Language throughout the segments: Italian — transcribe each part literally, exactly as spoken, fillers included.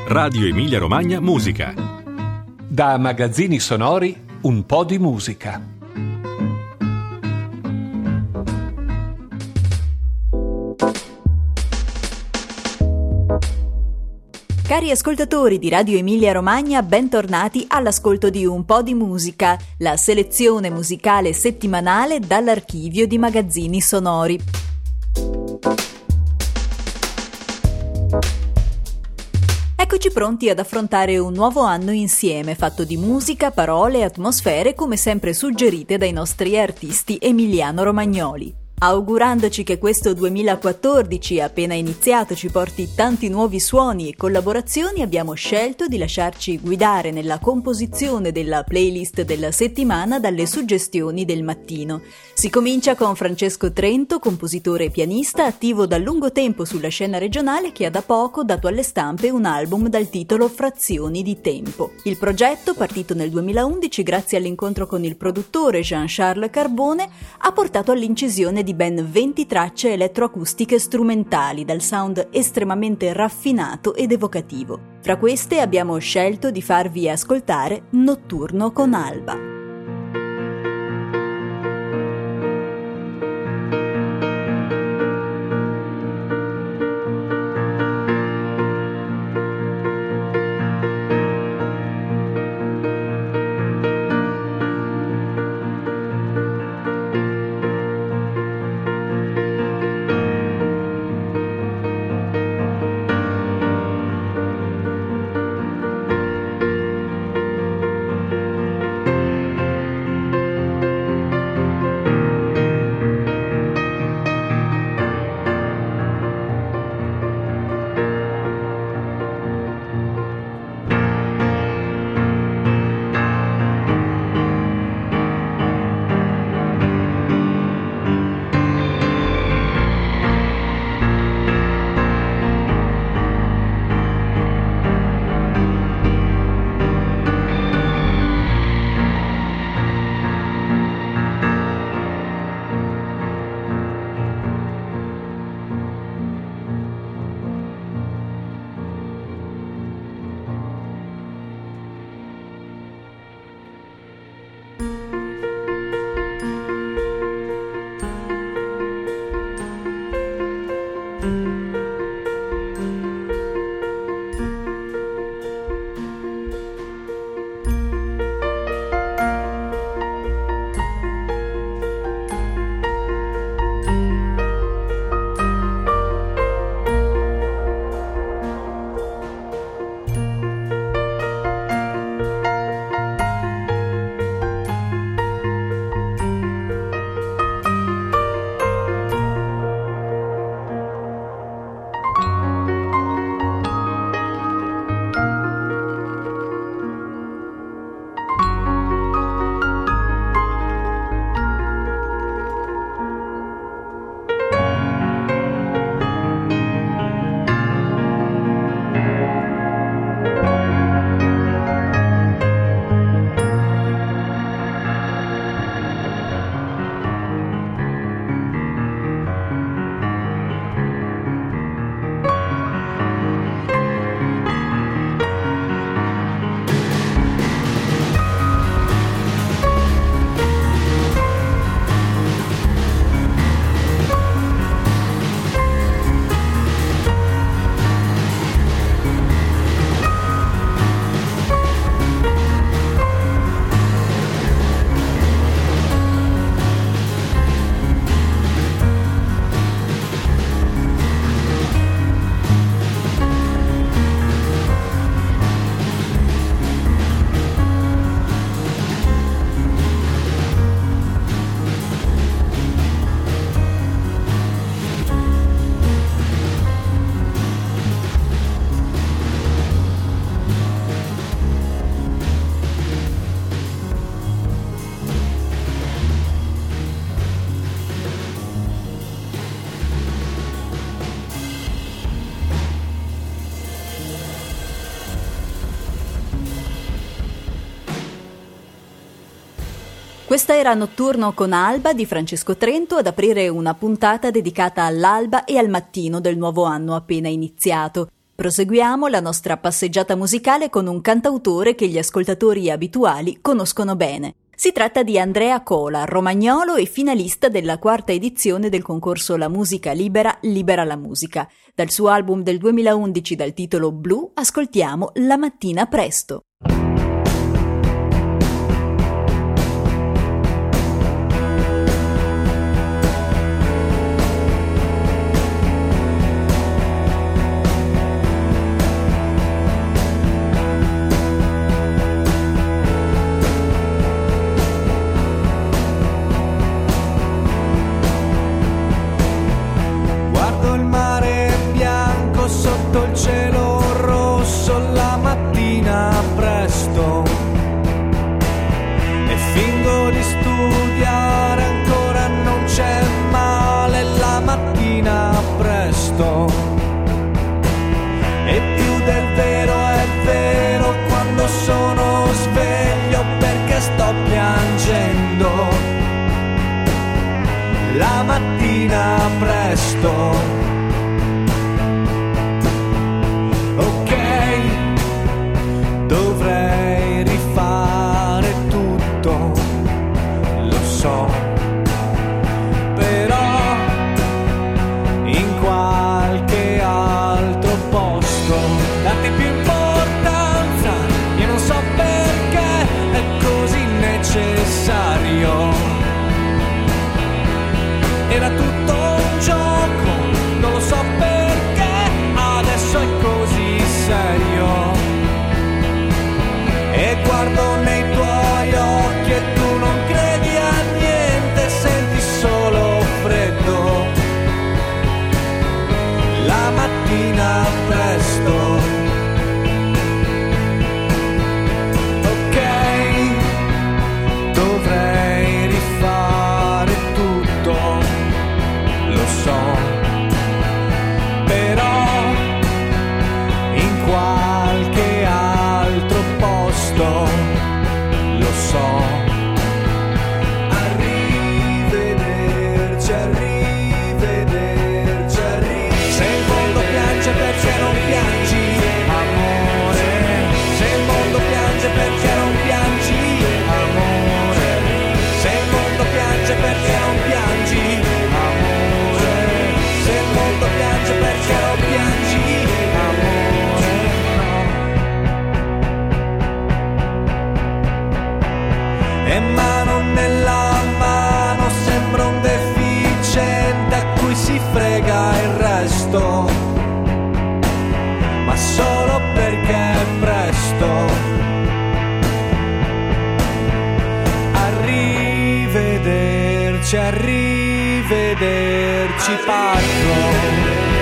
Radio Emilia Romagna Musica. Da Magazzini Sonori, un po' di musica. Cari ascoltatori di Radio Emilia Romagna, bentornati all'ascolto di Un po' di musica, la selezione musicale settimanale dall'archivio di Magazzini Sonori. Eccoci pronti ad affrontare un nuovo anno insieme, fatto di musica, parole e atmosfere come sempre suggerite dai nostri artisti emiliano-romagnoli. Augurandoci che questo duemilaquattordici, appena iniziato, ci porti tanti nuovi suoni e collaborazioni, abbiamo scelto di lasciarci guidare nella composizione della playlist della settimana dalle suggestioni del mattino. Si comincia con Francesco Trento, compositore e pianista attivo da lungo tempo sulla scena regionale, che ha da poco dato alle stampe un album dal titolo Frazioni di tempo. Il progetto, partito nel duemilaundici grazie all'incontro con il produttore Jean-Charles Carbone, ha portato all'incisione di ben venti tracce elettroacustiche strumentali dal sound estremamente raffinato ed evocativo. Fra queste abbiamo scelto di farvi ascoltare Notturno con Alba. Questa era Notturno con Alba di Francesco Trento, ad aprire una puntata dedicata all'alba e al mattino del nuovo anno appena iniziato. Proseguiamo la nostra passeggiata musicale con un cantautore che gli ascoltatori abituali conoscono bene. Si tratta di Andrea Cola, romagnolo e finalista della quarta edizione del concorso La Musica Libera, Libera la Musica. Dal suo album del duemilaundici dal titolo Blu ascoltiamo La mattina presto. Sotto il cielo rosso la mattina presto e fingo di studiare, ancora non c'è male la mattina presto, e più del vero è vero quando sono sveglio perché sto piangendo la mattina presto. Dovrei rifare tutto, lo so, però in qualche altro posto date più importanza, io non so perché è così necessario. Era tutto un gioco, non lo so perché adesso è così serio. E guardo nei tuoi occhi e tu non credi a niente, senti solo freddo la mattina presto. Ok, dovrei rifare tutto, lo so, però in qualche altro posto, lo so. Arrivederci, arrivederci, arrivederci. Se il mondo piange perché non piangi, amore. Se il mondo piange perché non piangi, amore. Se il mondo piange perché non piangi, amore. Se il mondo piange perché non piangi, amore. E mano nella mano sembra un deficiente a cui si frega il resto, ma solo perché è presto. Arrivederci, arrivederci parlo.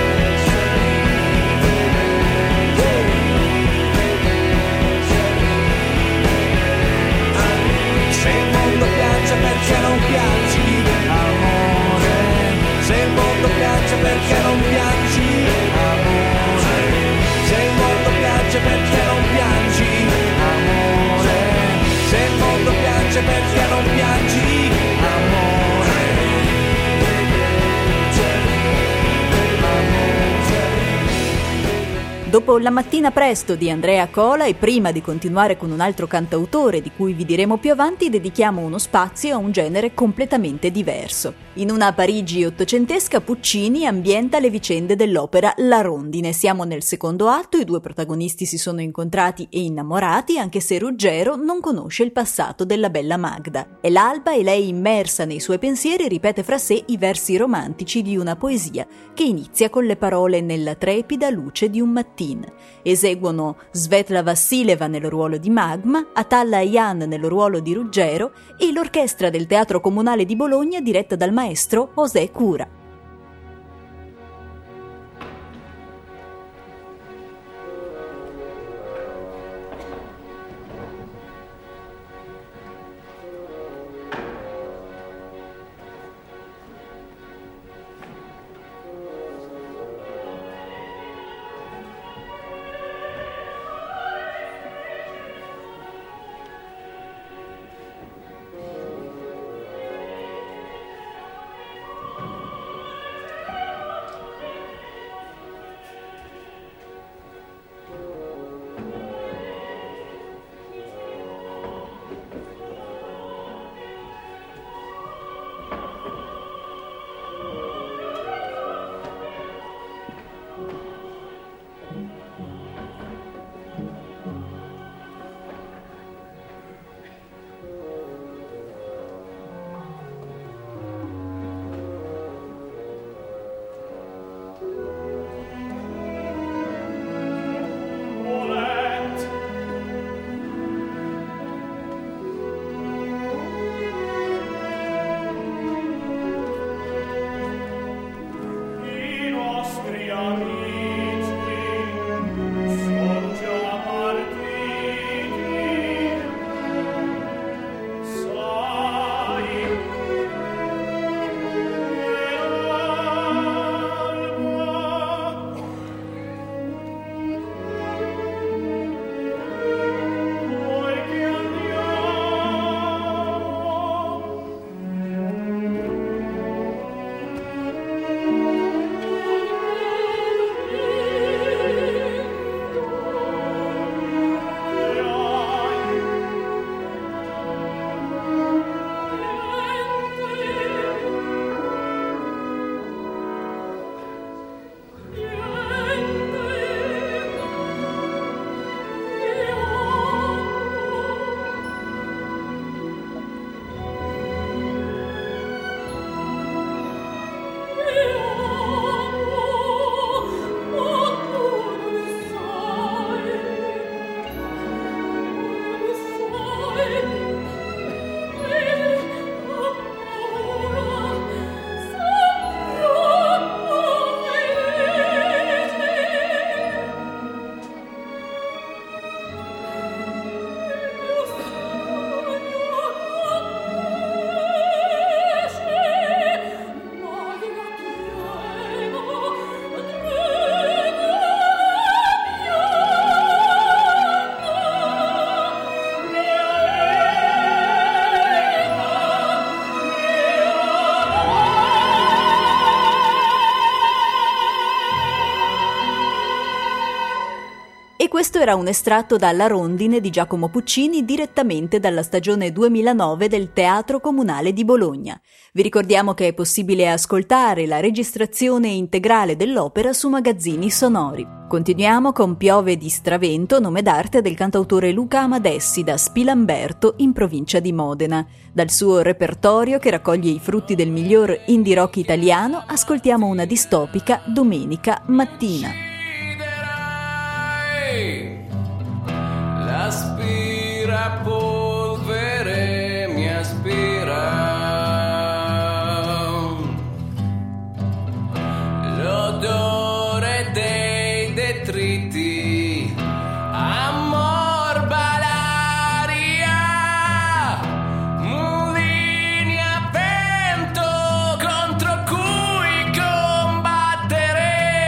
Perché non piangi, amore. Se il mondo piange perché non piangi, amore. Se il mondo piange perché non piangi, amore. Se il mondo piange perché non piangi, amore. Dopo La mattina presto di Andrea Cola e prima di continuare con un altro cantautore di cui vi diremo più avanti, dedichiamo uno spazio a un genere completamente diverso. In una Parigi ottocentesca Puccini ambienta le vicende dell'opera La Rondine. Siamo nel secondo atto, i due protagonisti si sono incontrati e innamorati, anche se Ruggero non conosce il passato della bella Magda. È l'alba e lei, immersa nei suoi pensieri, ripete fra sé i versi romantici di una poesia che inizia con le parole «Nella trepida luce di un mattino». Eseguono Svetla Vassileva nel ruolo di Magma, Atalla Ayan nel ruolo di Ruggero e l'orchestra del Teatro Comunale di Bologna diretta dal maestro José Cura. E questo era un estratto dalla Rondine di Giacomo Puccini direttamente dalla stagione duemilanove del Teatro Comunale di Bologna. Vi ricordiamo che è possibile ascoltare la registrazione integrale dell'opera su Magazzini Sonori. Continuiamo con Piove di Stravento, nome d'arte del cantautore Luca Amadessi da Spilamberto in provincia di Modena. Dal suo repertorio, che raccoglie i frutti del miglior indie rock italiano, ascoltiamo una distopica Domenica mattina. L'aspirapolvere mi aspira, l'odore dei detriti ammorba l'aria, mulini a vento contro cui combattere.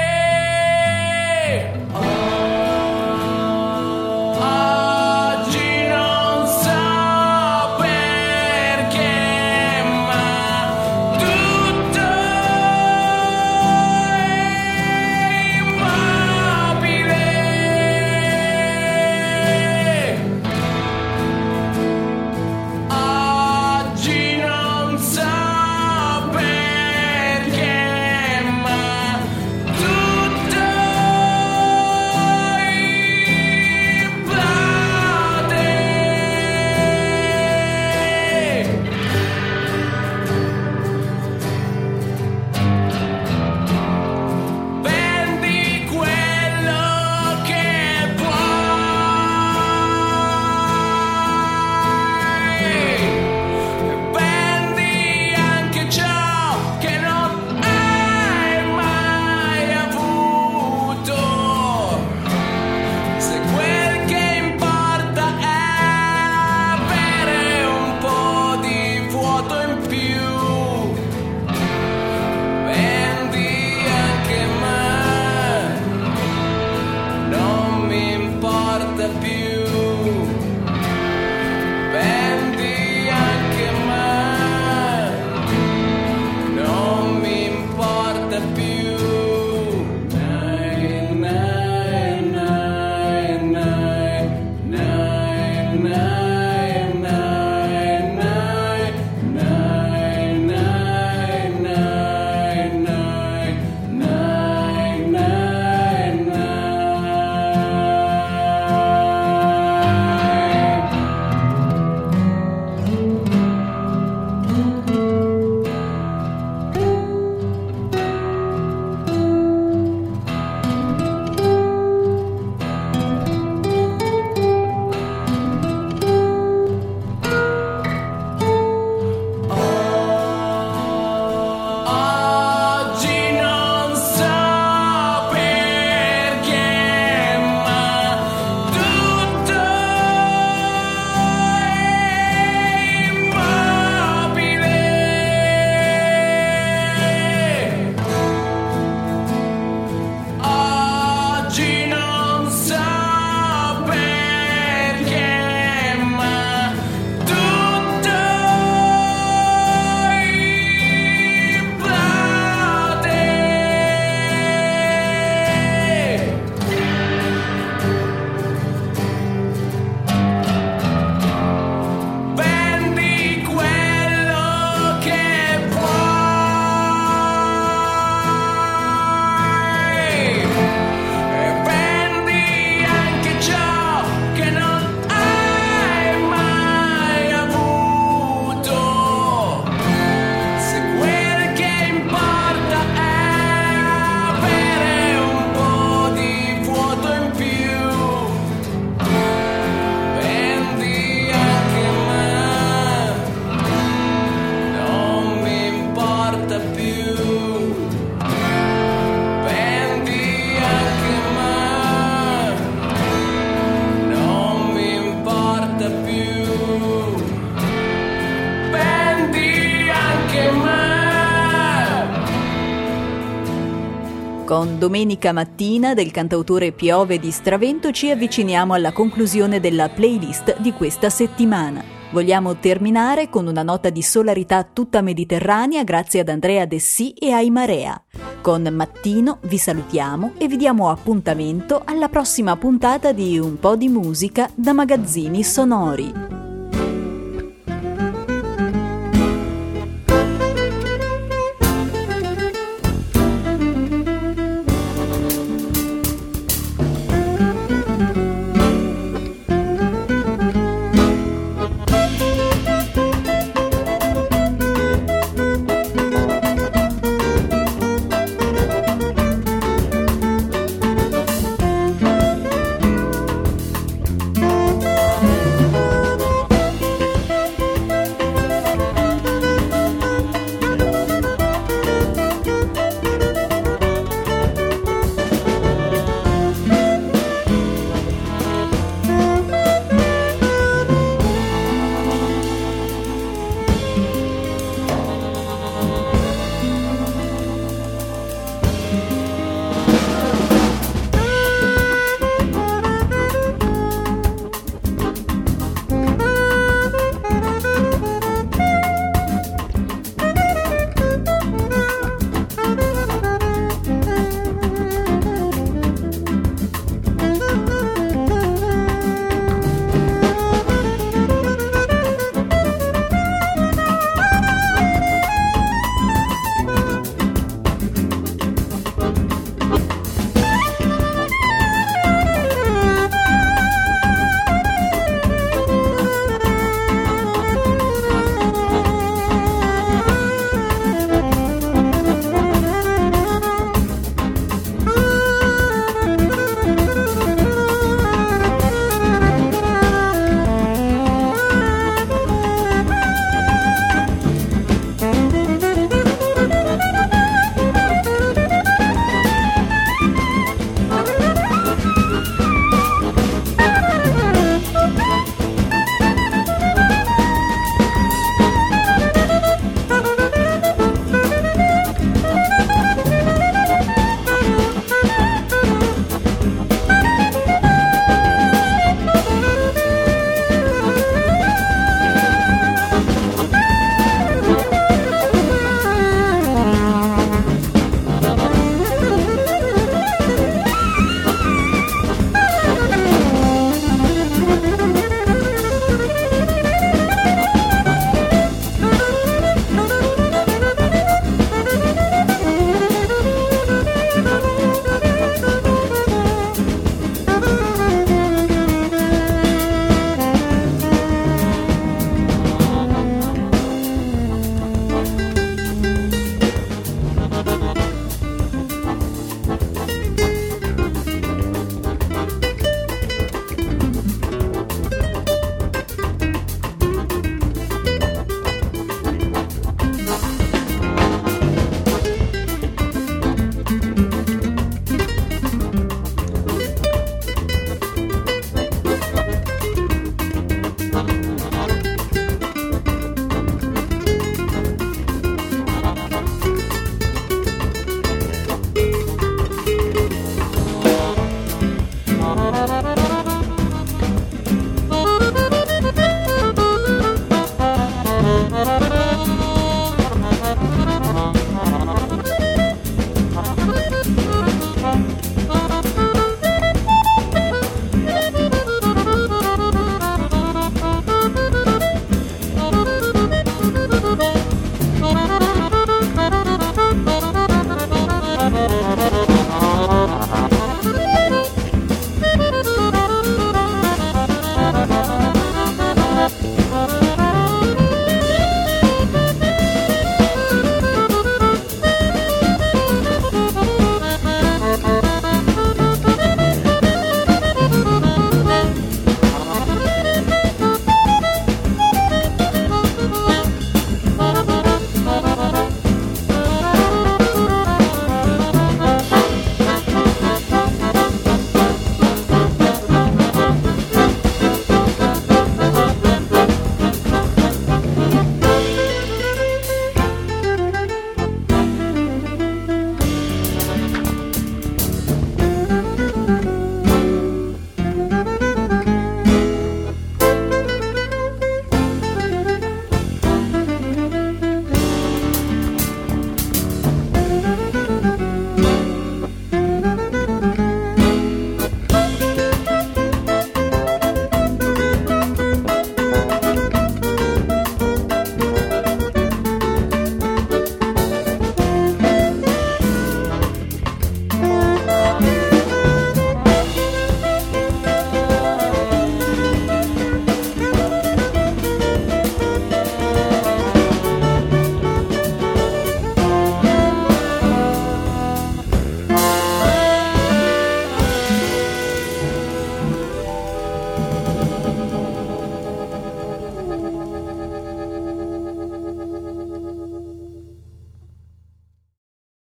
Con Domenica mattina del cantautore Piove di Stravento ci avviciniamo alla conclusione della playlist di questa settimana. Vogliamo terminare con una nota di solarità tutta mediterranea grazie ad Andrea Dessì e ai Marea. Con Mattino vi salutiamo e vi diamo appuntamento alla prossima puntata di Un po' di musica da Magazzini Sonori.